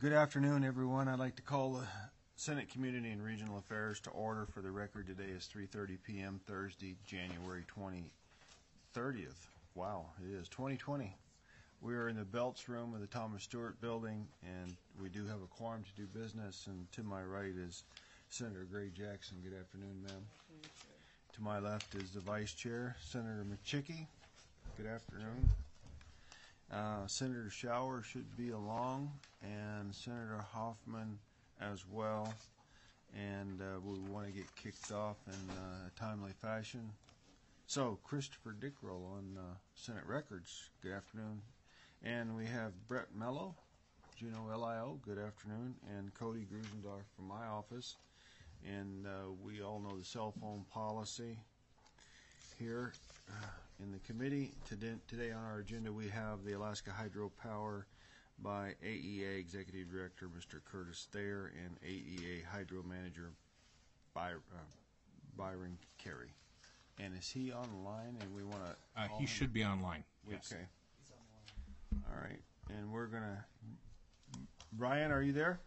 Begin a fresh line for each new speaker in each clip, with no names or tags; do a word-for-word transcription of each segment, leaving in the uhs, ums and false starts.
Good afternoon, everyone. I'd like to call the Senate Community and Regional Affairs to order. For the record, today is three thirty p m Thursday, January twentieth. Wow, it is twenty twenty. We are in the Belts Room of the Thomas Stewart Building, and we do have a quorum to do business. And to my right is Senator Gray Jackson. Good afternoon, ma'am. To my left is the Vice Chair, Senator McChickey. Good afternoon. Uh, Senator Shower should be along, and Senator Hoffman as well. And uh, we want to get kicked off in uh, a timely fashion. So, Christopher Dickrell on uh, Senate Records. Good afternoon. And we have Brett Mello, Juneau L I O. Good afternoon. And Cody Grusendorf from my office. And uh, we all know the cell phone policy here uh, in the committee. Today, today on our agenda we have the Alaska Hydropower by A E A Executive Director Mister Curtis Thayer and A E A Hydro Manager By, uh, Byron Carey. And is he online? And we want to.
Uh, he should be online. Yes.
Okay. He's online. All right, and we're gonna. Brian, are you there?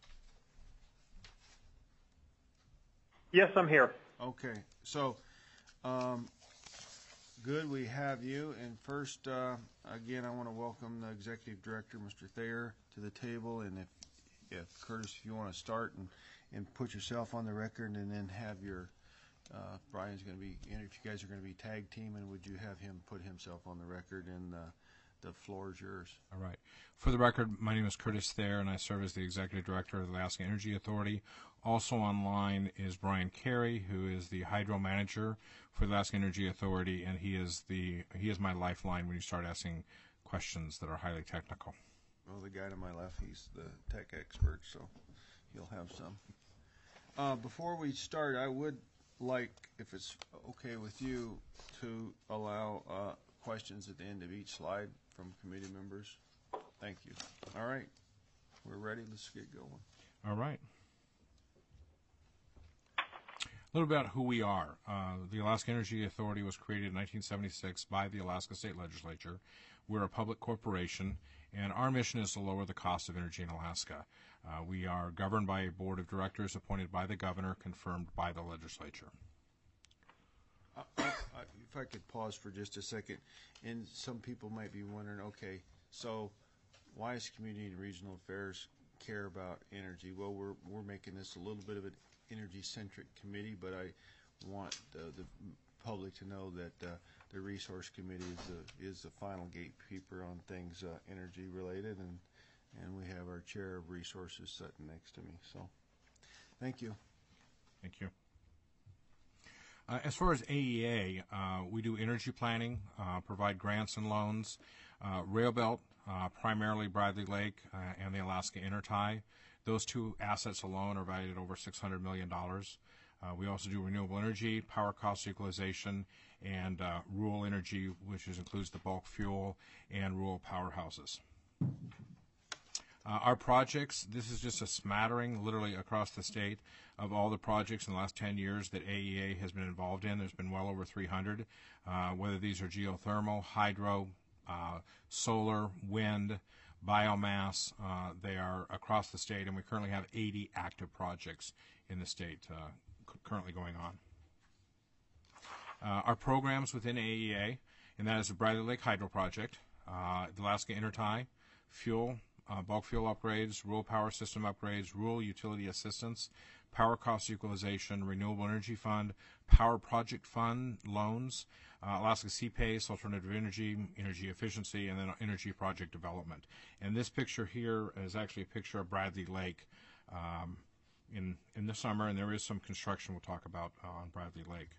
Yes, I'm here.
Okay, so. Um, Good, we have you. And first, uh, again, I want to welcome the Executive Director, Mister Thayer, to the table. And if, if Curtis, if you want to start and, and put yourself on the record, and then have your, uh, Brian's going to be, and if you guys are going to be tag teaming, would you have him put himself on the record? And uh, the floor is yours.
All right. For the record, my name is Curtis Thayer, and I serve as the Executive Director of the Alaska Energy Authority. Also online is Brian Carey, who is the Hydro Manager for the Alaska Energy Authority, and he is the he is my lifeline when you start asking questions that are highly technical.
Well, the guy to my left, he's the tech expert, so he'll have some. Uh, before we start, I would like, if it's okay with you, to allow uh, questions at the end of each slide from committee members. Thank you. All right. We're ready. Let's get going.
All right. A little about who we are. Uh, the Alaska Energy Authority was created in nineteen seventy-six by the Alaska State Legislature. We're a public corporation, and our mission is to lower the cost of energy in Alaska. Uh, we are governed by a board of directors appointed by the governor, confirmed by the legislature.
Uh, uh, if I could pause for just a second, and some people might be wondering, okay, so why does Community and Regional Affairs care about energy? Well, we're we're making this a little bit of an energy-centric committee, but I want uh, the public to know that uh, the Resource Committee is the is the final gatekeeper on things uh, energy-related, and and we have our chair of resources sitting next to me. So, thank you.
Thank you. Uh, as far as A E A, uh, we do energy planning, uh, provide grants and loans, uh, rail belt, uh, primarily Bradley Lake uh, and the Alaska Intertie. Those two assets alone are valued at over six hundred million dollars. Uh, we also do renewable energy, power cost equalization, and uh, rural energy, which is, includes the bulk fuel and rural powerhouses. Uh, our projects, this is just a smattering, literally across the state, of all the projects in the last ten years that A E A has been involved in. There's been well over three hundred, uh, whether these are geothermal, hydro, uh, solar, wind, biomass. Uh, they are across the state, and we currently have eighty active projects in the state uh, c- currently going on. Uh, our programs within A E A, and that is the Bradley Lake Hydro Project, uh, the Alaska Intertie, fuel, Uh, bulk fuel upgrades, rural power system upgrades, rural utility assistance, power cost equalization, renewable energy fund, power project fund loans, uh, Alaska C-PACE, alternative energy, energy efficiency, and then energy project development. And this picture here is actually a picture of Bradley Lake um, in, in the summer, and there is some construction we'll talk about uh, on Bradley Lake.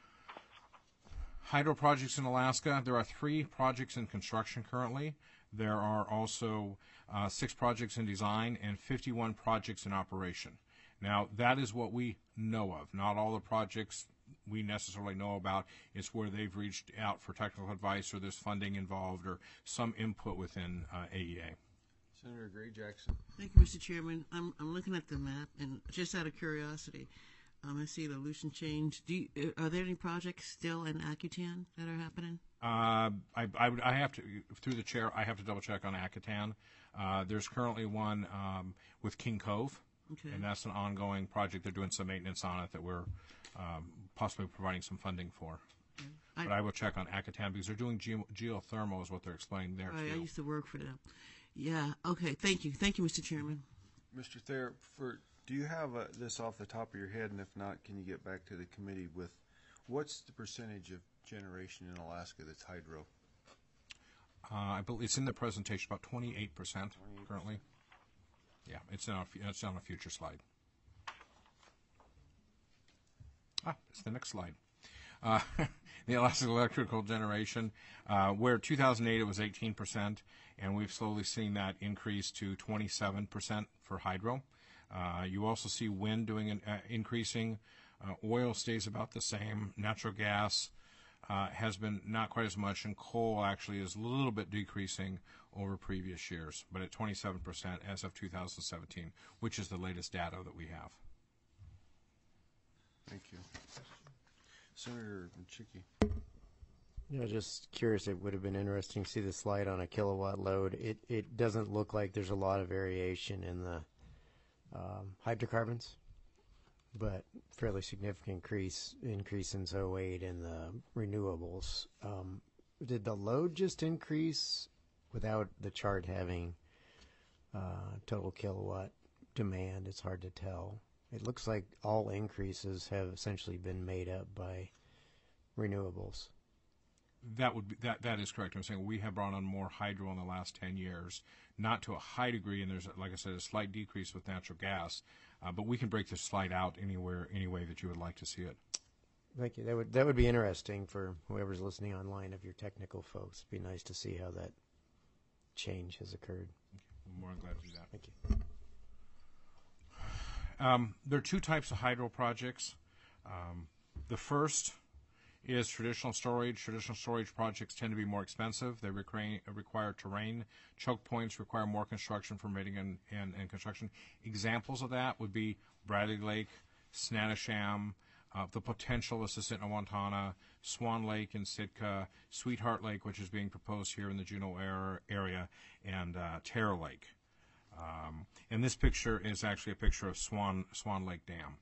Hydro projects in Alaska. There are three projects in construction currently. There are also uh, six projects in design and fifty-one projects in operation. Now, that is what we know of. Not all the projects we necessarily know about. It's where they've reached out for technical advice, or there's funding involved, or some input within uh, A E A.
Senator Gray Jackson.
Thank you, Mister Chairman. I'm, I'm looking at the map, and just out of curiosity, um, I see the Aleutian Change. Do you, are there any projects still in Accutane that are happening?
Uh, I, I, would, I have to, through the chair, I have to double check on Acatan. Uh, there's currently one um, with King Cove,
Okay.
and that's an ongoing project. They're doing some maintenance on it that we're um, possibly providing some funding for.
I-
But I will check on Acatan because they're doing ge- geothermal is what they're explaining there
Right, I
too.
used to work for them. Yeah. Okay. Thank you. Thank you, Mister Chairman.
Mister Thayer, for, do you have uh, this off the top of your head? And if not, can you get back to the committee with what's the percentage of generation in Alaska that's hydro?
Uh, I believe it's in the presentation, about twenty-eight percent
twenty-eight percent.
currently. Yeah, it's on, a, it's on a future slide. Ah, it's the next slide. Uh, the Alaska electrical generation, uh, where two thousand eight it was eighteen percent, and we've slowly seen that increase to twenty-seven percent for hydro. Uh, you also see wind doing an, uh, increasing. Uh, oil stays about the same. Natural gas uh, has been not quite as much, and coal actually is a little bit decreasing over previous years, but at twenty-seven percent as of two thousand seventeen, which is the latest data that we have.
Thank you. Senator Chickie.
You know, just curious, it would have been interesting to see the slide on a kilowatt load. It it doesn't look like there's a lot of variation in the um, hydrocarbons, but fairly significant increase increase in oh eight in the renewables. Um, did the load just increase without the chart having uh, total kilowatt demand? It's hard to tell. It looks like all increases have essentially been made up by renewables.
That would be, that that is correct. I'm saying we have brought on more hydro in the last ten years, not to a high degree, and there's, like I said, a slight decrease with natural gas. Uh, but we can break this slide out anywhere, any way that you would like to see it.
Thank you. That would that would be interesting for whoever's listening online. Of your technical folks, it'd be nice to see how that change has occurred.
I'm more than glad to do that.
Thank you.
Um, there are two types of hydro projects. Um, the first is traditional storage. Traditional storage projects tend to be more expensive. They require, require terrain. Choke points require more construction, permitting, and, and, and construction. Examples of that would be Bradley Lake, Snanasham, uh, the potential of Susitna-Wantana, Swan Lake in Sitka, Sweetheart Lake, which is being proposed here in the Juneau area, and uh, Terror Lake. Um, and this picture is actually a picture of Swan Swan Lake Dam.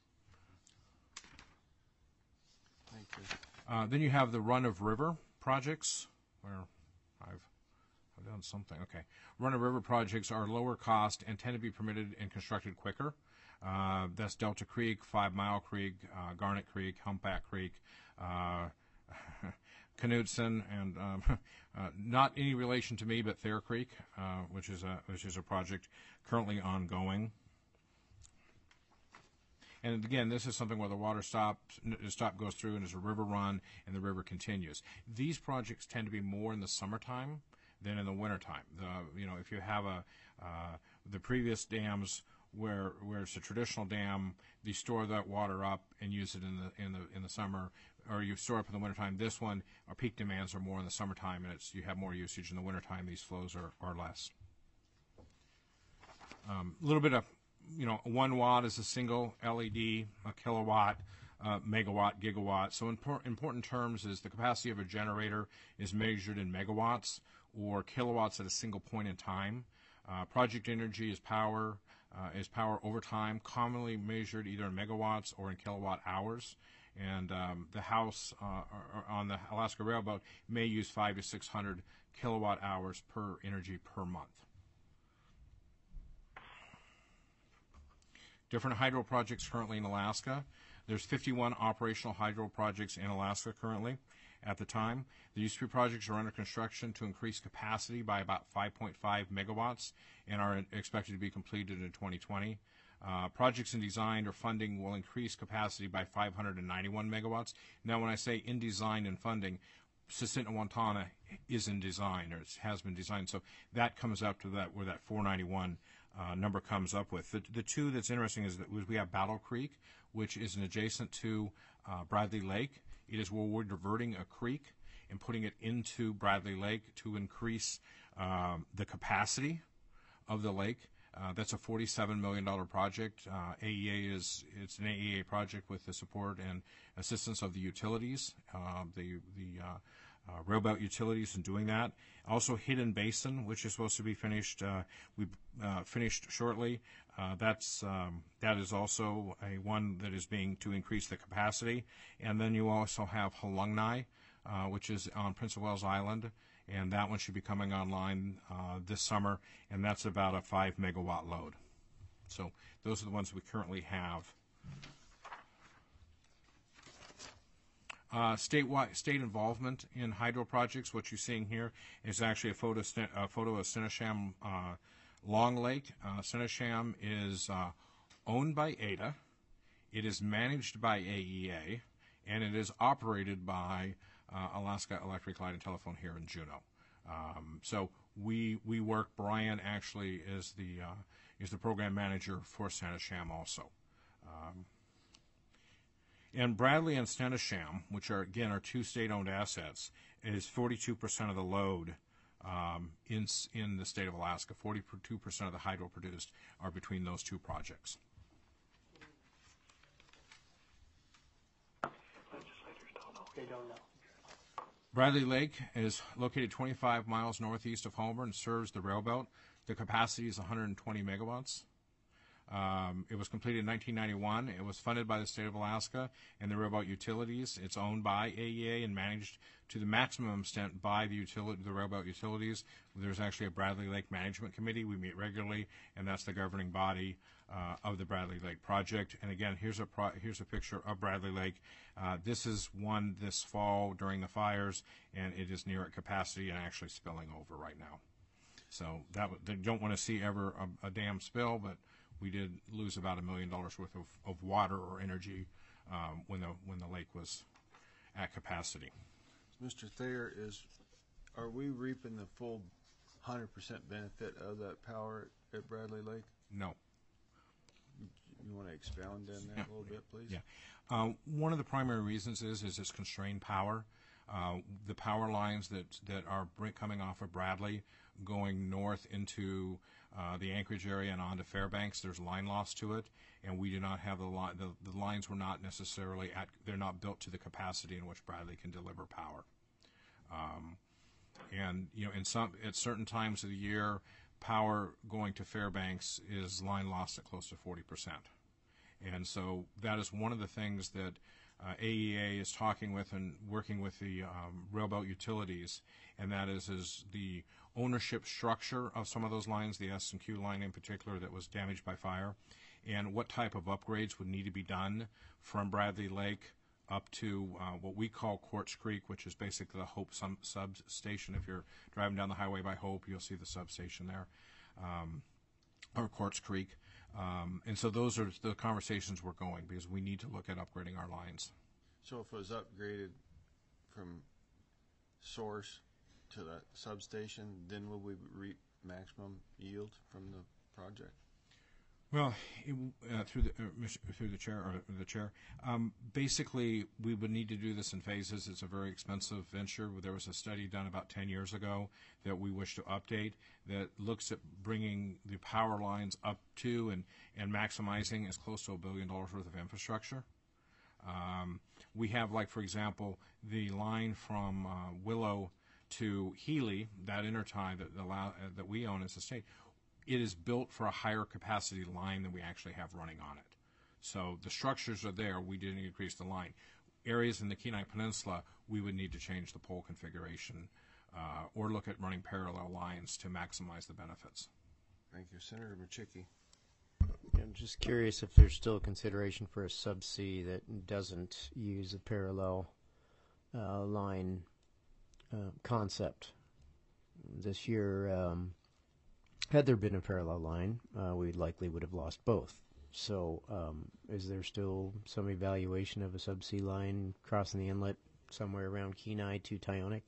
Thank you.
Uh, then you have the run of river projects, where I've, I've done something. Okay, run of river projects are lower cost and tend to be permitted and constructed quicker. Uh, that's Delta Creek, Five Mile Creek, uh, Garnet Creek, Humpback Creek, uh, Knutson, and um, uh, not any relation to me, but Thayer Creek, uh, which is a which is a project currently ongoing. And again, this is something where the water stops, the stop goes through, and there's a river run, and the river continues. These projects tend to be more in the summertime than in the wintertime. The, you know, if you have a uh, the previous dams where where it's a traditional dam, you store that water up and use it in the in the in the summer, or you store up in the wintertime. This one, our peak demands are more in the summertime, and it's you have more usage in the wintertime. These flows are are less. A um, little bit of, you know, one watt is a single L E D, a kilowatt, uh, megawatt, gigawatt. So impor- important terms is the capacity of a generator is measured in megawatts or kilowatts at a single point in time. Uh, project energy is power, uh, is power over time, commonly measured either in megawatts or in kilowatt hours. And um, the house uh, on the Alaska Railboat may use five to six hundred kilowatt hours per energy per month. Different hydro projects currently in Alaska. There's fifty-one operational hydro projects in Alaska currently at the time. The U S P projects are under construction to increase capacity by about five point five megawatts and are expected to be completed in twenty twenty. Uh, projects in design or funding will increase capacity by five hundred ninety-one megawatts. Now, when I say in design and funding, Susitna-Wantana is in design, or it has been designed, so that comes up to that where that four ninety-one uh, number comes up with. The, the two that's interesting is that we have Battle Creek, which is an adjacent to uh, Bradley Lake. It is where we're diverting a creek and putting it into Bradley Lake to increase um, the capacity of the lake. Uh, that's a forty-seven million dollars project. Uh, A E A is it's an A E A project with the support and assistance of the utilities. Uh, the the uh, uh, Railbelt Utilities in doing that. Also, Hidden Basin, which is supposed to be finished, uh, we uh, finished shortly. Uh, that's um, that is also a one that is being to increase the capacity. And then you also have Halungnai, uh, which is on Prince of Wales Island, and that one should be coming online uh, this summer, and that's about a five megawatt load. So those are the ones we currently have. Uh, statewide, state involvement in hydro projects. What you're seeing here is actually a photo, a photo of Senesham uh, Long Lake. Uh, Senesham is uh, owned by A D A. It is managed by A E A, and it is operated by uh, Alaska Electric Light and Telephone here in Juneau. Um, so we we work. Brian actually is the uh, is the program manager for Senesham also. Um, And Bradley and Stenisham, which are, again, are two state-owned assets, is forty-two percent of the load um, in in the state of Alaska. forty-two percent of the hydro produced are between those two projects.
They don't know.
Bradley Lake is located twenty-five miles northeast of Homer and serves the railbelt. The capacity is one hundred twenty megawatts. Um, it was completed in nineteen ninety-one. It was funded by the state of Alaska and the Railbelt Utilities. It's owned by A E A and managed to the maximum extent by the utility, the Railbelt Utilities. There's actually a Bradley Lake Management Committee. We meet regularly, and that's the governing body uh, of the Bradley Lake project. And again, here's a pro- here's a picture of Bradley Lake. Uh, this is one this fall during the fires, and it is near at capacity and actually spilling over right now. So that they don't want to see ever a, a dam spill, but we did lose about a million dollars worth of, of water or energy um, when the when the lake was at capacity.
Mister Thayer, is are we reaping the full one hundred percent benefit of that power at Bradley Lake?
No.
You want to expound on that
Yeah.
a little bit, please?
Yeah. Uh, one of the primary reasons is is it's constrained power. Uh, the power lines that that are bring, coming off of Bradley going north into uh, the Anchorage area and onto Fairbanks, there's line loss to it, and we do not have the line. The, the lines were not necessarily at. They're not built to the capacity in which Bradley can deliver power. Um, and you know, in some at certain times of the year, power going to Fairbanks is line loss at close to forty percent. And so that is one of the things that uh, A E A is talking with and working with the um, Railbelt Utilities, and that is is the ownership structure of some of those lines, the S and Q line in particular that was damaged by fire, and what type of upgrades would need to be done from Bradley Lake up to uh, what we call Quartz Creek, which is basically the Hope sum- substation. If you're driving down the highway by Hope, you'll see the substation there, um, or Quartz Creek. Um, and so those are the conversations we're going, because we need to look at upgrading our lines.
So if it was upgraded from source to that substation, then will we reap maximum yield from the project?
Well, it, uh, through the uh, through the chair or the chair, um, basically we would need to do this in phases. It's a very expensive venture. There was a study done about ten years ago that we wish to update that looks at bringing the power lines up to and and maximizing as close to a billion dollars worth of infrastructure. Um, we have, like for example, the line from uh, Willow to Healy, that intertie that allow, uh, that we own as a state. It is built for a higher capacity line than we actually have running on it. So the structures are there. We didn't increase the line. Areas in the Kenai Peninsula, we would need to change the pole configuration uh, or look at running parallel lines to maximize the benefits.
Thank you. Senator Machicki.
I'm just curious if there's still consideration for a subsea that doesn't use a parallel uh, line uh, concept. This year, um, had there been a parallel line, uh, we likely would have lost both. So um, is there still some evaluation of a subsea line crossing the inlet somewhere around Kenai to Tyonek?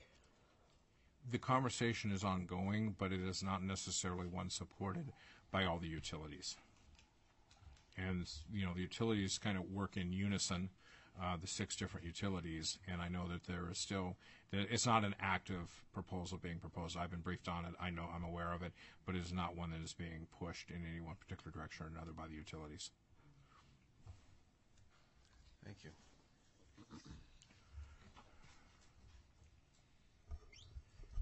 The conversation is ongoing, but it is not necessarily one supported by all the utilities. And, you know, the utilities kind of work in unison, uh, the six different utilities, and I know that there is still, that it's not an active proposal being proposed. I've been briefed on it. I know I'm aware of it, but it is not one that is being pushed in any one particular direction or another by the utilities.
Thank you.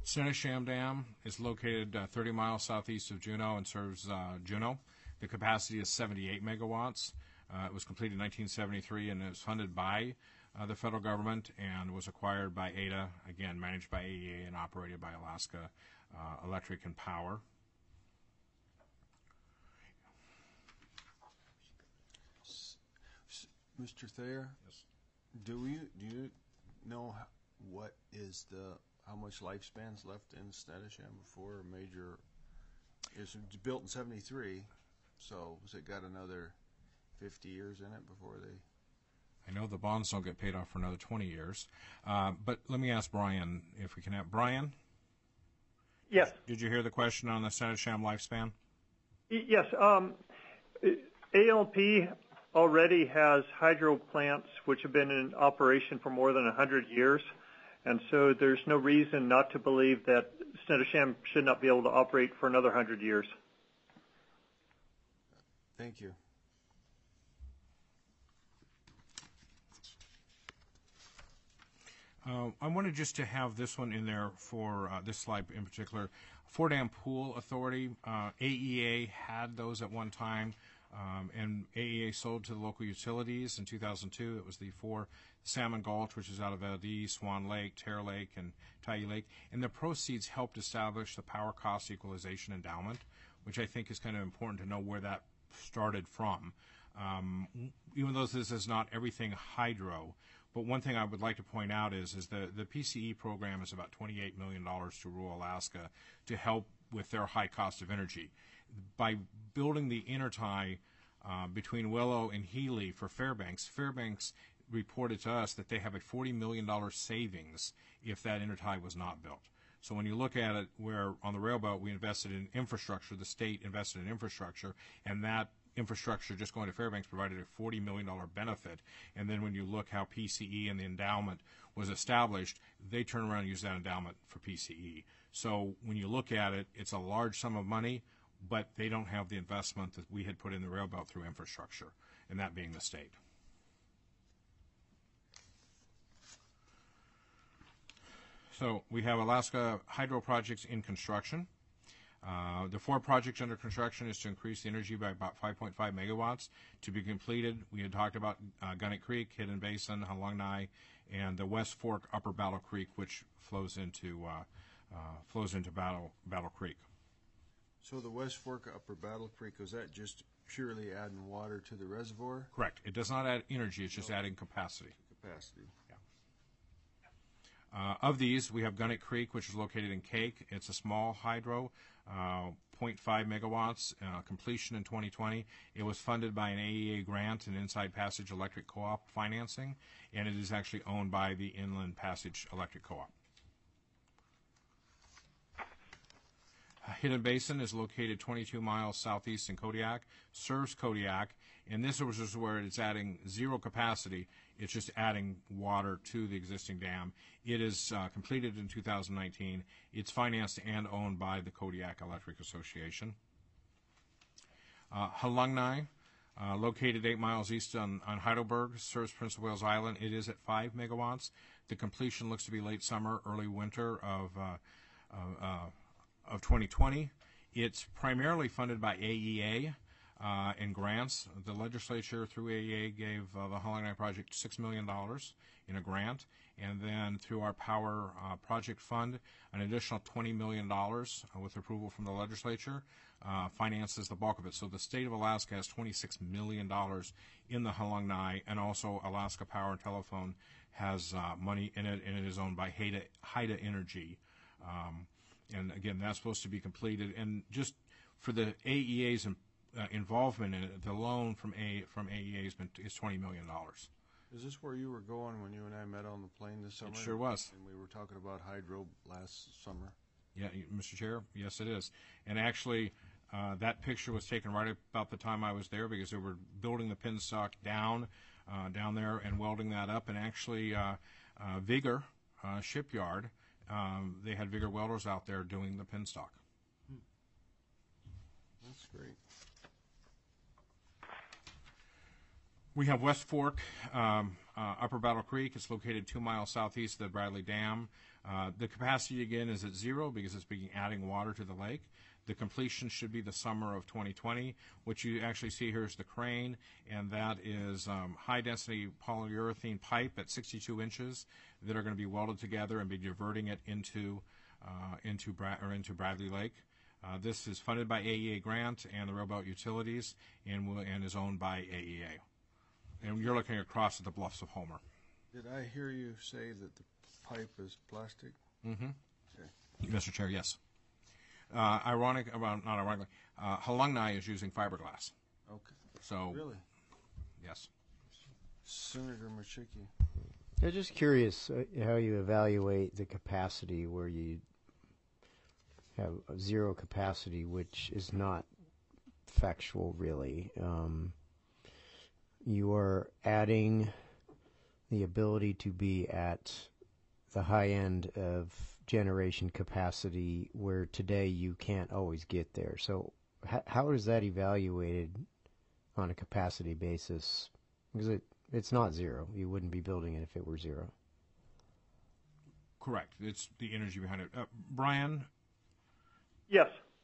Snettisham Dam is located uh, thirty miles southeast of Juneau and serves uh, Juneau. The capacity is seventy-eight megawatts. Uh, it was completed in nineteen seventy-three and is funded by uh, the federal government and was acquired by A D A, again managed by A E A and operated by Alaska uh, Electric and Power.
Mister Thayer?
Yes.
Do you do you know h- what is the how much lifespan's left in Snettisham before a major? It's built in seventy-three, so has it got another fifty years in it before they?
I know the bonds don't get paid off for another twenty years, uh, but let me ask Brian if we can have Brian.
Yes.
Did you hear the question on the Snettisham lifespan?
Y- Yes. Um, A L P already has hydro plants which have been in operation for more than one hundred years, and so there's no reason not to believe that Snettisham should not be able to operate for another one hundred years.
Thank you.
Uh, I wanted just to have this one in there for uh, this slide in particular. Fort Dam Pool Authority, uh, A E A had those at one time, um, and A E A sold to the local utilities in two thousand two. It was the four Salmon Gulch, which is out of Valdez, Swan Lake, Terre Lake, and Tyee Lake. And the proceeds helped establish the Power Cost Equalization Endowment, which I think is kind of important to know where that started from. Um, even though this is not everything hydro, but one thing I would like to point out is, is the, the P C E program is about twenty-eight million dollars to rural Alaska to help with their high cost of energy. By building the intertie uh, between Willow and Healy for Fairbanks, Fairbanks reported to us that they have a forty million dollars savings if that intertie was not built. So when you look at it, where on the railboat we invested in infrastructure, the state invested in infrastructure, and that infrastructure just going to Fairbanks provided a forty million dollars benefit. And then when you look how P C E and the endowment was established, they turn around and use that endowment for P C E. So when you look at it, it's a large sum of money, but they don't have the investment that we had put in the railbelt through infrastructure, and that being the state. So we have Alaska Hydro projects in construction. Uh, the four projects under construction is to increase the energy by about five point five megawatts. To be completed, we had talked about uh, Gunnock Creek, Hidden Basin, Halungnai, and the West Fork Upper Battle Creek, which flows into uh, uh, flows into Battle Battle Creek.
So the West Fork Upper Battle Creek, was that just purely adding water to the reservoir?
Correct. It does not add energy; it's just adding capacity.
Capacity.
Uh, of these, we have Gunnock Creek, which is located in Cake. It's a small hydro, uh, zero point five megawatts, uh, completion in twenty twenty. It was funded by an A E A grant and Inside Passage Electric Co-op financing, and it is actually owned by the Inland Passage Electric Co-op. Uh, Hidden Basin is located twenty-two miles southeast in Kodiak, serves Kodiak, and this is where it's adding zero capacity. It's just adding water to the existing dam. It is uh, completed in two thousand nineteen. It's financed and owned by the Kodiak Electric Association. Uh, Halungnai, uh, located eight miles east on, on Heidelberg, serves Prince of Wales Island. It is at five megawatts. The completion looks to be late summer, early winter of uh, uh, uh, of twenty twenty. It's primarily funded by A E A. Uh, in grants. The legislature through A E A gave uh, the Halungnai project six million dollars in a grant, and then through our Power uh, Project Fund, an additional twenty million dollars uh, with approval from the legislature uh, finances the bulk of it. So the state of Alaska has twenty-six million dollars in the Halungnai, and also Alaska Power and Telephone has uh, money in it, and it is owned by Haida, Haida Energy. Um, and again, that's supposed to be completed. And just for the A E A's and Uh, involvement in it, the loan from A from A E A has been is twenty million dollars.
Is this where you were going when you and I met on the plane this summer?
It sure was.
And we were talking about hydro last summer.
Yeah, Mister Chair, yes, it is. And actually, uh, that picture was taken right about the time I was there, because they were building the penstock down uh, down there and welding that up. And actually, uh, uh, Vigor uh, Shipyard, um, they had Vigor welders out there doing the penstock.
Hmm. That's great.
We have West Fork um, uh, Upper Battle Creek. It's located two miles southeast of the Bradley Dam. Uh, the capacity, again, is at zero because it's being adding water to the lake. The completion should be the summer of twenty twenty. What you actually see here is the crane, and that is um, high-density polyurethane pipe at sixty-two inches that are going to be welded together and be diverting it into uh, into Bra- or into Bradley Lake. Uh, this is funded by A E A grant and the Railbelt Utilities, and will, and is owned by A E A. And you're looking across at the bluffs of Homer.
Did I hear you say that the pipe is plastic?
Mm-hmm.
Okay.
Mister Chair, yes. Uh, ironic, well, not ironically, uh, Halungni is using fiberglass.
Okay.
So,
Really?
yes.
Senator Machicki.
I'm just curious uh, how you evaluate the capacity where you have zero capacity, which is not factual, really. Um, you are adding the ability to be at the high end of generation capacity where today you can't always get there. So h- how is that evaluated on a capacity basis? Because it, it's not zero. You wouldn't be building it if it were zero.
Correct. It's the energy behind it. Uh, Brian?
Yes.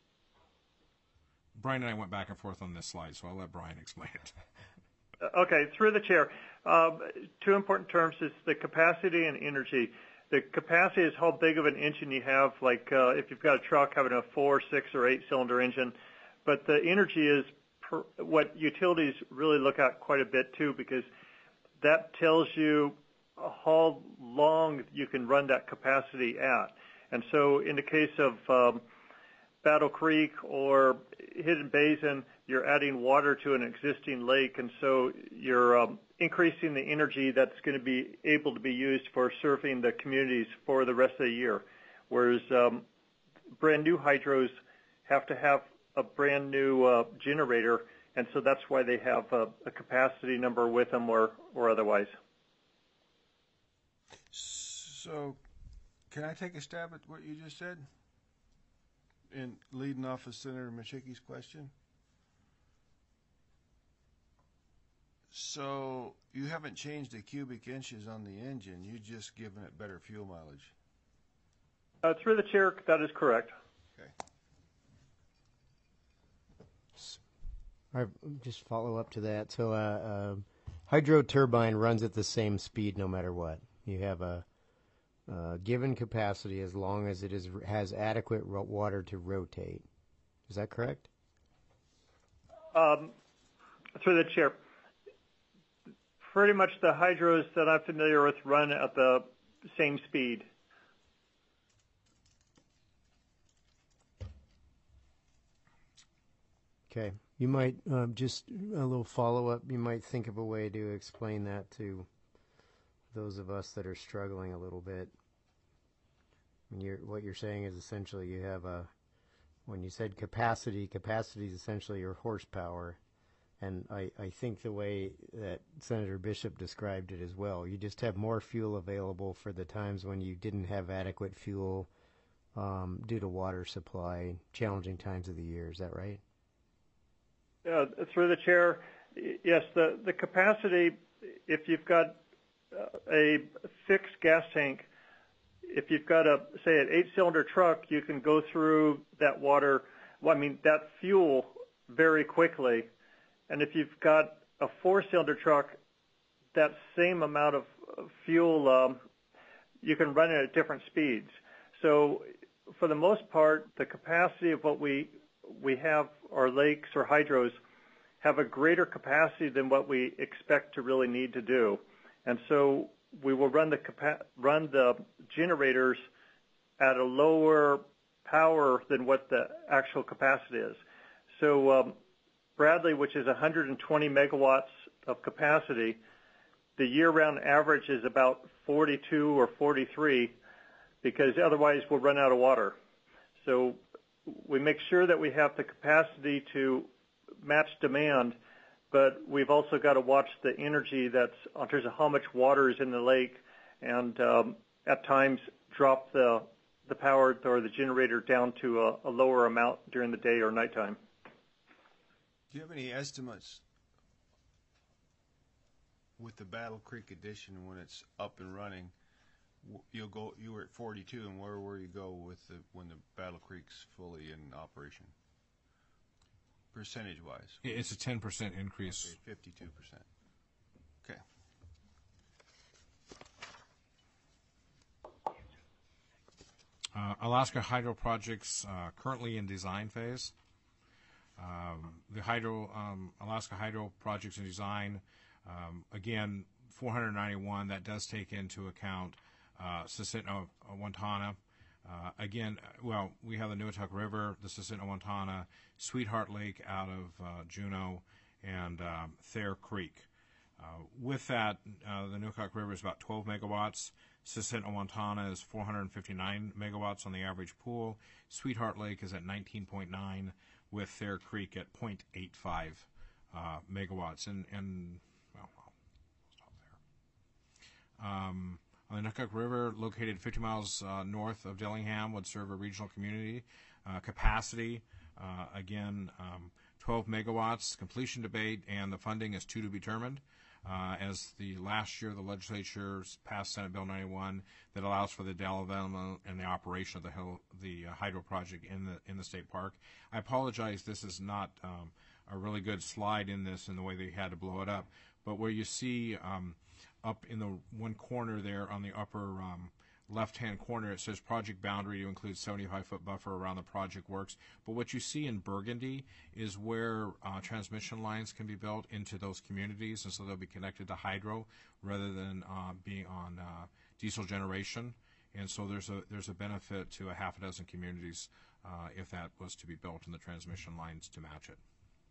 Brian and I went back and forth on this slide, so I'll let Brian explain it.
Okay, through the chair. Um, two important terms is the capacity and energy. The capacity is how big of an engine you have, like uh, if you've got a truck having a four, six, or eight-cylinder engine. But the energy is per, what utilities really look at quite a bit, too, because that tells you how long you can run that capacity at. And so in the case of um, Battle Creek or Hidden Basin, you're adding water to an existing lake, and so you're um, increasing the energy that's going to be able to be used for serving the communities for the rest of the year. Whereas um, brand new hydros have to have a brand new uh, generator, and so that's why they have a, a capacity number with them or, or otherwise.
So, can I take a stab at what you just said? In leading off of Senator Machicki's question? So, you haven't changed the cubic inches on the engine, you've just given it better fuel mileage.
Uh, through the chair, that is correct.
Okay.
I just follow up to that. So, uh, uh, hydro turbine runs at the same speed no matter what. You have a uh, given capacity as long as it is has adequate ro- water to rotate. Is that correct?
Um, through the chair, pretty much the hydros that I'm familiar with run at the same speed.
Okay. You might, um, just a little follow-up, you might think of a way to explain that to those of us that are struggling a little bit. I mean, you're, what you're saying is essentially you have a, when you said capacity, capacity is essentially your horsepower. And I, I think the way that Senator Bishop described it as well, you just have more fuel available for the times when you didn't have adequate fuel um, due to water supply, challenging times of the year. Is that right?
Uh, through the chair, yes, the, the capacity, if you've got uh, a fixed gas tank, if you've got a, say, an eight-cylinder truck, you can go through that water, well, I mean, that fuel very quickly. And if you've got a four-cylinder truck, that same amount of fuel, um, you can run it at different speeds. So for the most part, the capacity of what we we have, our lakes or hydros, have a greater capacity than what we expect to really need to do. And so we will run the capa- run the generators at a lower power than what the actual capacity is. So um, Bradley, which is one hundred twenty megawatts of capacity, the year-round average is about forty-two or forty-three, because otherwise we'll run out of water. So we make sure that we have the capacity to match demand, but we've also got to watch the energy that's in terms of how much water is in the lake, and um, at times drop the the power or the generator down to a, a lower amount during the day or nighttime.
Do you have any estimates with the Battle Creek addition, when it's up and running, w- you'll go. You were at forty-two, and where will you go with the when the Battle Creek's fully in operation? Percentage wise,
It's a ten percent increase.
fifty-two percent. Okay.
Uh, Alaska Hydro projects uh, currently in design phase. Um, the hydro um, Alaska Hydro projects in design, um, again, four hundred ninety-one. That does take into account uh, Susitna Wantana. Uh, again, well, we have the Nuutak River, the Susitna Wantana, Sweetheart Lake out of uh, Juneau, and um, Thayer Creek. Uh, with that, uh, the Nuutak River is about twelve megawatts. Susitna Wantana is four hundred fifty-nine megawatts on the average pool. Sweetheart Lake is at nineteen point nine, with Thayer Creek at zero point eight five uh, megawatts. And, and well, I'll stop there. Um, on the Nuutak River, located fifty miles uh, north of Dillingham, would serve a regional community. Uh, capacity, uh, again, um, twelve megawatts. Completion debate, and the funding is to be determined. Uh, as the last year, the legislature passed Senate Bill ninety-one that allows for the development and the operation of the hill, the uh, hydro project in the in the state park. I apologize, this is not um, a really good slide in this in the way they had to blow it up, but where you see um, up in the one corner there on the upper um, left-hand corner, it says project boundary to include seventy-five foot buffer around the project works. But what you see in burgundy is where uh, transmission lines can be built into those communities, and so they'll be connected to hydro rather than uh, being on uh, diesel generation. And so there's a there's a benefit to a half a dozen communities uh, if that was to be built and the transmission lines to match it.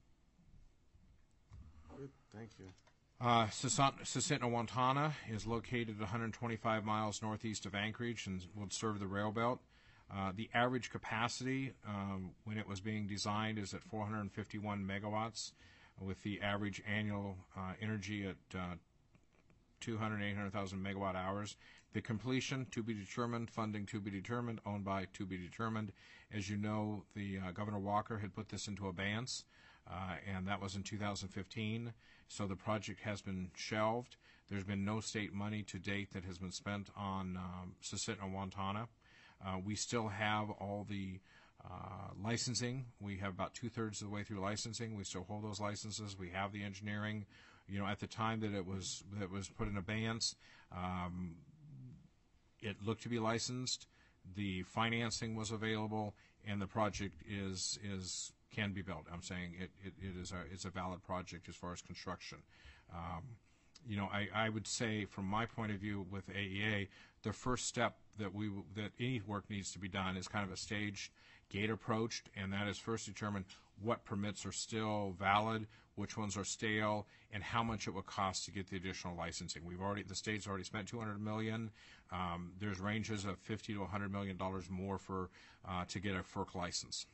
Good. Thank you.
Uh, Susitna Wantana is located one hundred twenty-five miles northeast of Anchorage and will serve the rail belt. Uh, the average capacity um, when it was being designed is at four hundred fifty-one megawatts, with the average annual uh, energy at uh, two hundred, eight hundred thousand megawatt hours. The completion to be determined, funding to be determined, owned by to be determined. As you know, the uh, Governor Walker had put this into abeyance, uh, and that was in two thousand fifteen. So the project has been shelved. There's been no state money to date that has been spent on um, Susitna Wantana. Uh, we still have all the uh, licensing. We have about two-thirds of the way through licensing. We still hold those licenses. We have the engineering. You know, at the time that it was that it was put in abeyance, um, it looked to be licensed. The financing was available, and the project is is can be built. I'm saying it, it, it is a it's a valid project as far as construction. Um, you know, I, I would say from my point of view with A E A, the first step that we that any work needs to be done is kind of a staged gate approach, and that is first determine what permits are still valid, which ones are stale, and how much it will cost to get the additional licensing. We've already the state's already spent two hundred million dollars. Um, there's ranges of fifty to one hundred million dollars more for uh, to get a FERC license.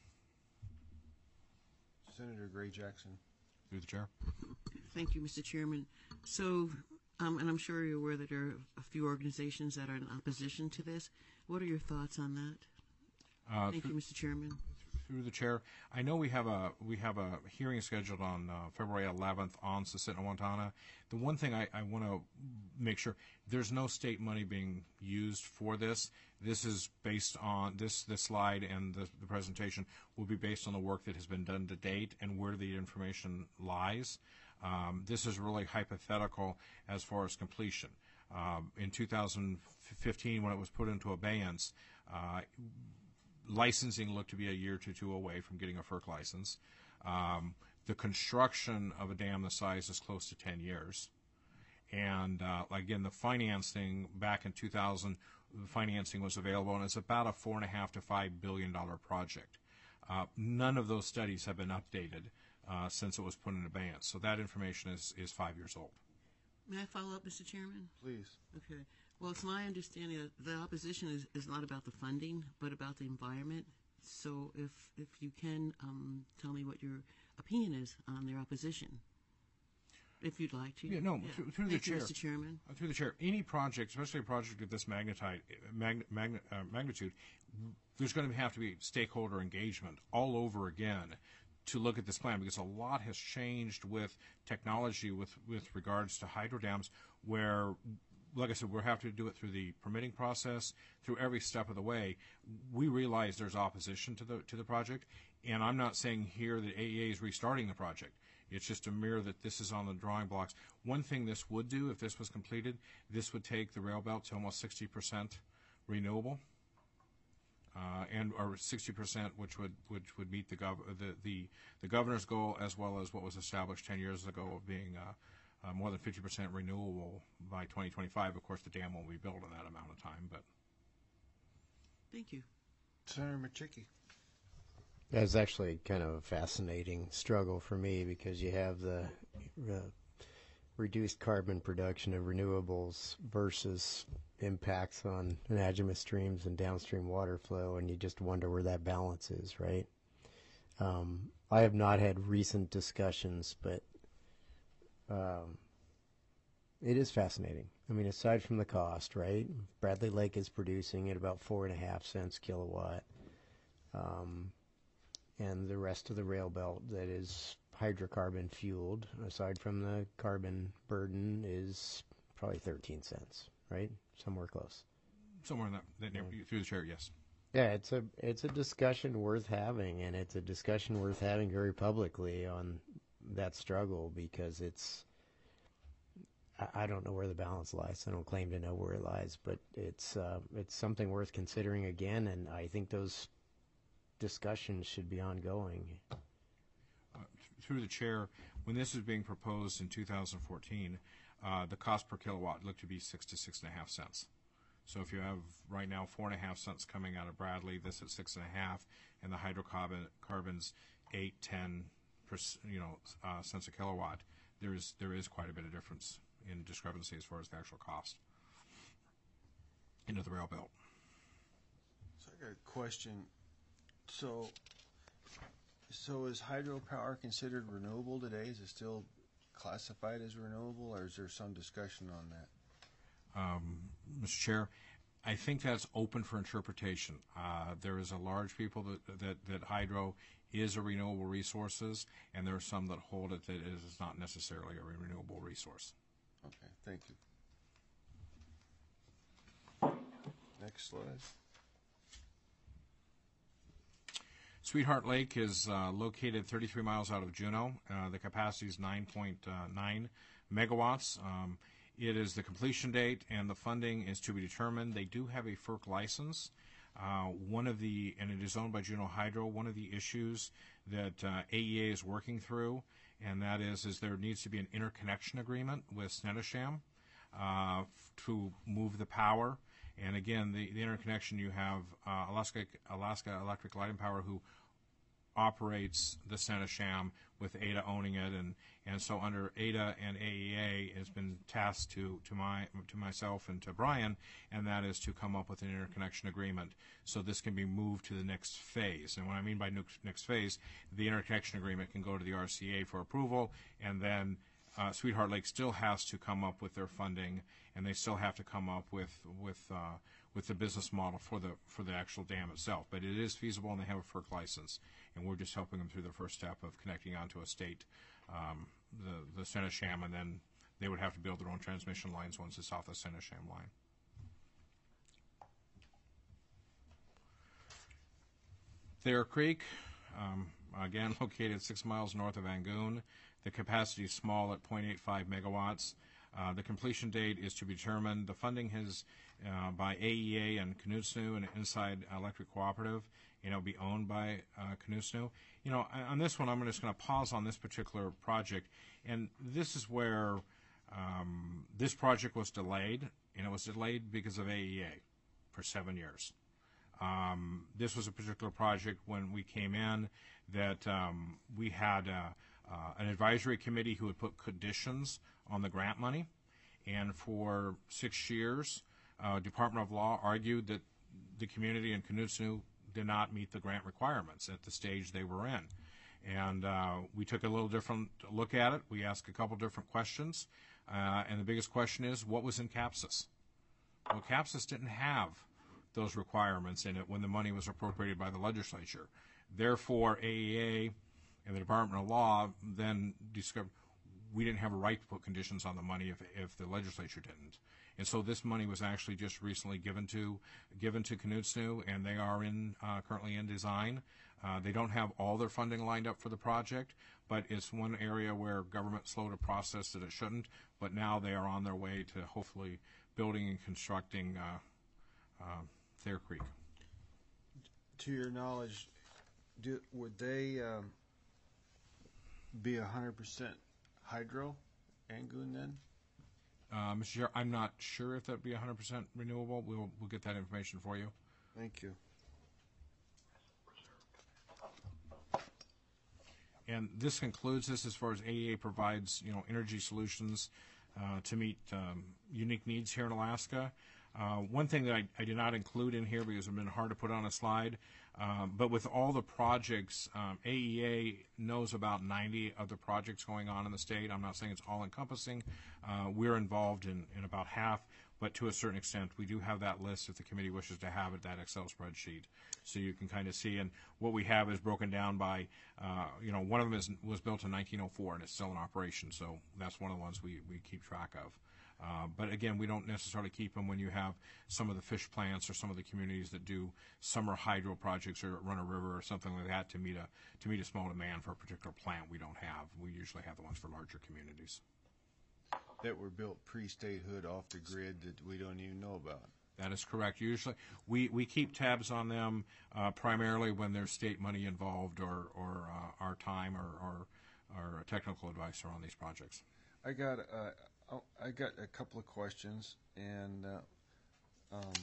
Senator Gray Jackson.
Through the chair.
Thank you, Mister Chairman. So, um, and I'm sure you're aware that there are a few organizations that are in opposition to this. What are your thoughts on that?
Uh,
Thank
through,
you, Mister Chairman.
Through the chair, I know we have a we have a hearing scheduled on uh, February eleventh on Susitna Wantana. The one thing I, I want to make sure, there's no state money being used for this. This is based on this this slide, and the, the presentation will be based on the work that has been done to date and where the information lies. Um, this is really hypothetical as far as completion. Um, in two thousand fifteen, when it was put into abeyance, uh, licensing looked to be a year to two away from getting a FERC license. Um, the construction of a dam this size is close to ten years. And uh, again, the financing back in two thousand, the financing was available, and it's about a four and a half to five billion dollar project. Uh, none of those studies have been updated uh, since it was put in abeyance. So that information is, is five years old.
May I follow up, Mister Chairman?
Please.
Okay. Well, it's my understanding that the opposition is, is not about the funding, but about the environment. So if if you can um, tell me what your opinion is on their opposition, if you'd like to.
Yeah, no, yeah. Through, through the
Thank
chair.
you, Mister Chairman.
Uh, through the chair, any project, especially a project of this magnitude, mag, mag, uh, magnitude, there's going to have to be stakeholder engagement all over again to look at this plan, because a lot has changed with technology with, with regards to hydro dams, where, like I said, we'll have to do it through the permitting process, through every step of the way. We realize there's opposition to the to the project, and I'm not saying here that A E A is restarting the project. It's just a mirror that this is on the drawing blocks. One thing this would do, if this was completed, this would take the rail belt to almost sixty percent renewable, uh, and or sixty percent, which would which would meet the, gov- the the the governor's goal, as well as what was established ten years ago of being uh, uh, more than fifty percent renewable by twenty twenty-five. Of course, the dam won't be built in that amount of time, but.
Thank you.
Senator Machicki.
That's actually kind of a fascinating struggle for me, because you have the uh, reduced carbon production of renewables versus impacts on Najima streams and downstream water flow, and you just wonder where that balance is, right? Um, I have not had recent discussions, but um, it is fascinating. I mean, aside from the cost, right? Bradley Lake is producing at about four and a half cents kilowatt. Um, and the rest of the rail belt that is hydrocarbon fueled, aside from the carbon burden, is probably thirteen cents, right? Somewhere close.
Somewhere in that, that near, through the chair, yes.
Yeah, it's a it's a discussion worth having, and it's a discussion worth having very publicly on that struggle, because it's, I, I don't know where the balance lies. I don't claim to know where it lies, but it's uh, it's something worth considering again, and I think those discussions should be ongoing.
Uh, th- through the chair, when this was being proposed in two thousand fourteen, uh, the cost per kilowatt looked to be six to six and a half cents. So if you have right now four and a half cents coming out of Bradley, this at six and a half, and the hydrocarbon carbons eight, ten, you know, uh, cents a kilowatt, there is there is quite a bit of difference in discrepancy as far as the actual cost into the rail belt.
So I got a question. So, so is hydropower considered renewable today? Is it still classified as renewable, or is there some discussion on that?
Um, Mister Chair, I think that's open for interpretation. Uh, there is a large people that, that, that hydro is a renewable resources, and there are some that hold it that it is not necessarily a renewable resource.
Okay, thank you. Next slide.
Sweetheart Lake is uh, located thirty-three miles out of Juneau. Uh, the capacity is nine point nine megawatts. Um, it is the completion date, and the funding is to be determined. They do have a FERC license. Uh, one of the, and it is owned by Juneau Hydro. One of the issues that uh, A E A is working through, and that is, is there needs to be an interconnection agreement with Snettisham uh, to move the power. And again, the, the interconnection, you have uh, Alaska Alaska Electric Light and Power, who operates the Snettisham, with A D A owning it, and, and so under A D A and A E A has been tasked to to my to myself and to Brian, and that is to come up with an interconnection agreement so this can be moved to the next phase. And what I mean by next phase, the interconnection agreement can go to the R C A for approval, and then Uh, Sweetheart Lake still has to come up with their funding, and they still have to come up with with uh, with the business model for the for the actual dam itself. But it is feasible, and they have a FERC license, and we're just helping them through the first step of connecting onto a state, um, the the Snettisham, and then they would have to build their own transmission lines once it's off the Snettisham line. Thayer Creek, um, again located six miles north of Angoon. The capacity is small at zero point eight five megawatts. Uh, the completion date is to be determined. The funding is uh, by A E A and Knutson and Inside Electric Cooperative, and it'll be owned by uh, Knutson. You know, on this one, I'm just going to pause on this particular project, and this is where um, this project was delayed, and it was delayed because of A E A for seven years. Um, this was a particular project when we came in that um, we had uh, uh, an advisory committee who would put conditions on the grant money, and for six years, uh, Department of Law argued that the community in Knutson did not meet the grant requirements at the stage they were in. And uh, we took a little different look at it. We asked a couple different questions, uh, and the biggest question is, what was in CAPSIS? Well, CAPSIS didn't have those requirements in it when the money was appropriated by the legislature. Therefore, A E A And the Department of Law then discovered we didn't have a right to put conditions on the money if, if the legislature didn't. And so this money was actually just recently given to given to Knudsen, and they are in uh, currently in design. Uh, they don't have all their funding lined up for the project, but it's one area where government slowed a process that it shouldn't. But now they are on their way to hopefully building and constructing uh, uh, Thayer Creek.
To your knowledge, do, would they um, be one hundred percent hydro, Angoon, then?
Uh, Mister Chair, I'm not sure if that'd be one hundred percent renewable. We'll we'll get that information for you.
Thank you.
And this concludes this as far as A E A provides, you know, energy solutions uh, to meet um, unique needs here in Alaska. Uh, one thing that I, I did not include in here because it's been hard to put on a slide, um, but with all the projects, um, A E A knows about ninety of the projects going on in the state. I'm not saying it's all encompassing. Uh, we're involved in, in about half, but to a certain extent, we do have that list if the committee wishes to have it, that Excel spreadsheet. So you can kind of see, and what we have is broken down by, uh, you know, one of them is, was built in nineteen oh four and it's still in operation, so that's one of the ones we, we keep track of. Uh, but again, we don't necessarily keep them when you have some of the fish plants or some of the communities that do summer hydro projects or run a river or something like that to meet a to meet a small demand for a particular plant. We don't have. We usually have the ones for larger communities.
That were built pre-statehood off the grid that we don't even know about.
That is correct. Usually, we, we keep tabs on them uh, primarily when there's state money involved or or uh, our time or, or our technical advice on these projects.
I got uh, oh, I got a couple of questions, and uh, um,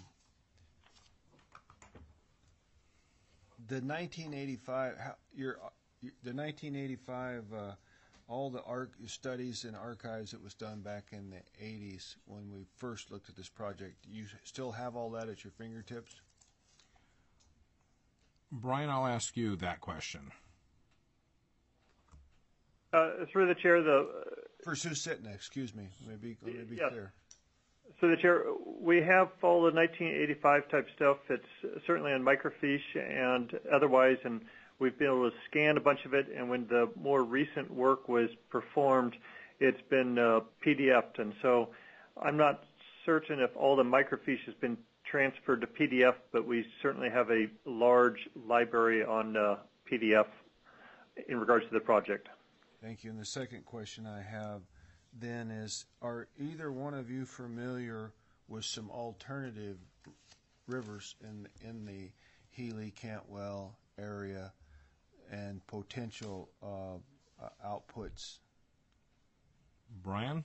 the nineteen eighty-five, how, your, the nineteen eighty-five, uh, all the arch studies and archives that was done back in the eighties when we first looked at this project. You still have all that at your fingertips?
Brian, I'll ask you that question.
Uh, through the chair, the
For Susitna, excuse me. Let me be, let me be
yes.
clear.
So the chair, we have all the nineteen eighty-five type stuff. It's certainly on microfiche and otherwise, and we've been able to scan a bunch of it. And when the more recent work was performed, it's been uh, P D F'd. And so I'm not certain if all the microfiche has been transferred to P D F, but we certainly have a large library on uh, P D F in regards to the project.
Thank you. And the second question I have then is, are either one of you familiar with some alternative rivers in in the Healy, Cantwell area and potential uh, uh, outputs?
Brian?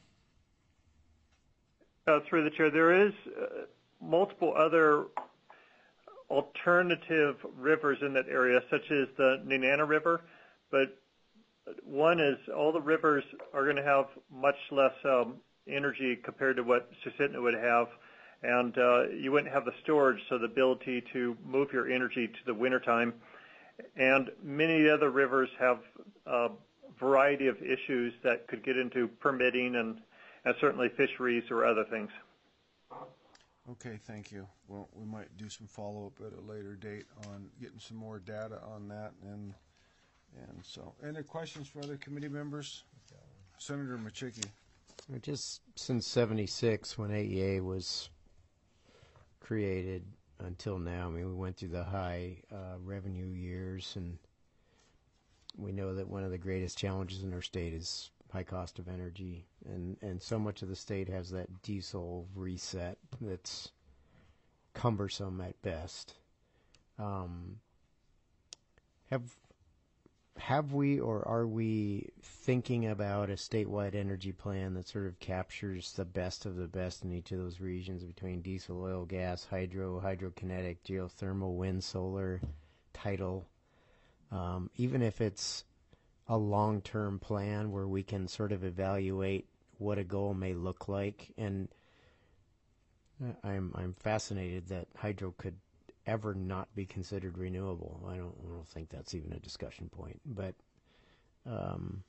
Uh, through the chair, there is uh, multiple other alternative rivers in that area, such as the Nenana River, but one is all the rivers are going to have much less um, energy compared to what Susitna would have, and uh, you wouldn't have the storage, so the ability to move your energy to the wintertime. And many other rivers have a variety of issues that could get into permitting and, and certainly fisheries or other things.
Okay, thank you. Well, we might do some follow-up at a later date on getting some more data on that. And and so, any questions for other committee members? Senator Machicki.
Just since seventy-six, when A E A was created until now, I mean, we went through the high uh, revenue years, and we know that one of the greatest challenges in our state is high cost of energy, and, and so much of the state has that diesel reset that's cumbersome at best. Um, have have we or are we thinking about a statewide energy plan that sort of captures the best of the best in each of those regions between diesel, oil, gas, hydro, hydrokinetic, geothermal, wind, solar, tidal, um, even if it's a long-term plan where we can sort of evaluate what a goal may look like? And I'm I'm fascinated that hydro could ever not be considered renewable. I don't I don't think that's even a discussion point. But um,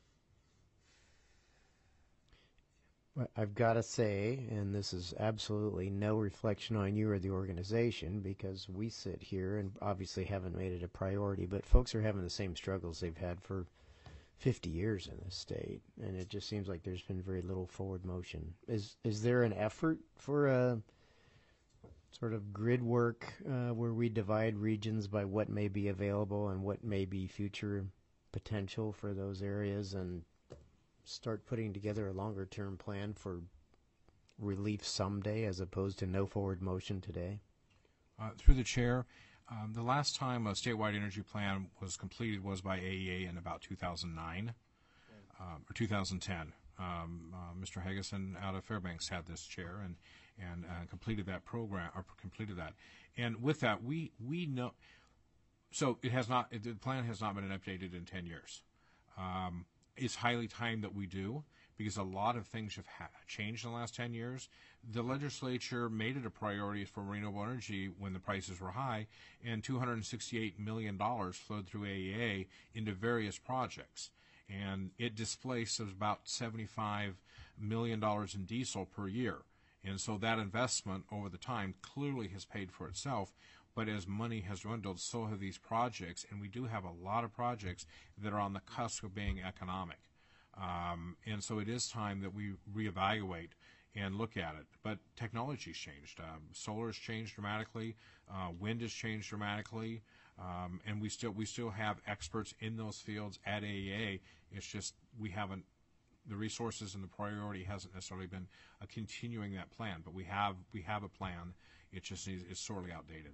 I've got to say, and this is absolutely no reflection on you or the organization, because we sit here and obviously haven't made it a priority, but folks are having the same struggles they've had for fifty years in this state, and it just seems like there's been very little forward motion. Is is there an effort for a sort of grid work uh, where we divide regions by what may be available and what may be future potential for those areas, and start putting together a longer term plan for relief someday as opposed to no forward motion today?
Uh, through the chair, um, the last time a statewide energy plan was completed was by A E A in about two thousand nine um, or two thousand ten. Um, uh, Mister Hageson out of Fairbanks had this chair and and uh, completed that program or completed that. And with that, we we know. So it has not. The plan has not been updated in ten years. Um, it's highly time that we do, because a lot of things have ha- changed in the last ten years. The legislature made it a priority for renewable energy when the prices were high, and two hundred sixty-eight million dollars flowed through A E A into various projects. And it displaced about seventy-five million dollars in diesel per year. And so that investment over the time clearly has paid for itself. But as money has dwindled, so have these projects, and we do have a lot of projects that are on the cusp of being economic. Um, and so it is time that we reevaluate and look at it. But technology's changed. Um, solar has changed dramatically. Uh, wind has changed dramatically. Um, and we still we still have experts in those fields at A E A. It's just we haven't, the resources and the priority hasn't necessarily been uh, continuing that plan. But we have we have a plan. It just needs, it's sorely outdated.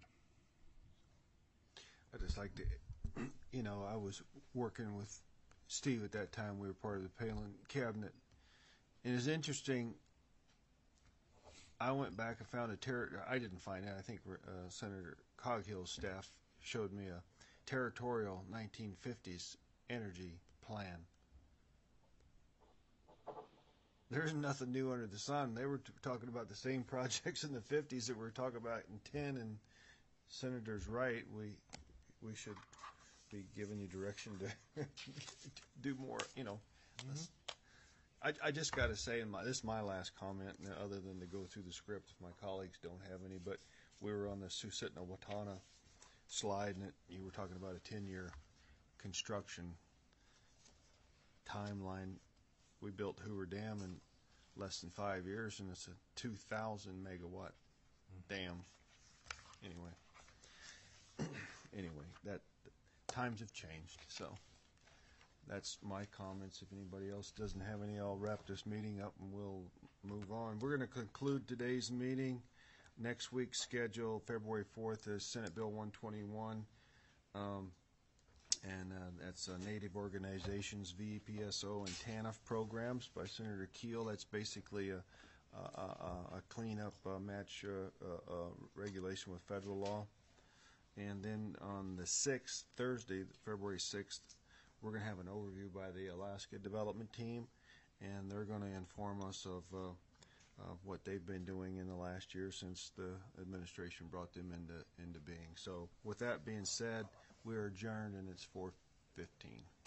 I just like to, you know, I was working with Steve at that time. We were part of the Palin cabinet. And it's interesting, I went back and found a, ter- I didn't find it, I think uh, Senator Coghill's staff showed me a territorial nineteen fifties energy plan. There's nothing new under the sun. They were t- talking about the same projects in the fifties that we were talking about in ten, and Senator's right. We we should be giving you direction to do more, you know. Mm-hmm. I, I just got to say, in my, this is my last comment, other than to go through the script. My colleagues don't have any, but we were on the Susitna-Watana slide, and it, you were talking about a ten-year construction timeline. We built Hoover Dam in less than five years, and it's a two thousand megawatt dam. Anyway, anyway, that times have changed. So that's my comments. If anybody else doesn't have any, I'll wrap this meeting up and we'll move on. We're going to conclude today's meeting. Next week's schedule, February fourth, is Senate Bill one twenty-one. Um, and uh, that's uh, Native Organizations, V E P S O, and TANF programs by Senator Keel. That's basically a, a, a, a cleanup uh, match uh, uh, uh, regulation with federal law. And then on the sixth, Thursday, February sixth, we're going to have an overview by the Alaska Development Team, and they're going to inform us of uh, uh, what they've been doing in the last year since the administration brought them into into being. So with that being said, we are adjourned, and it's four fifteen.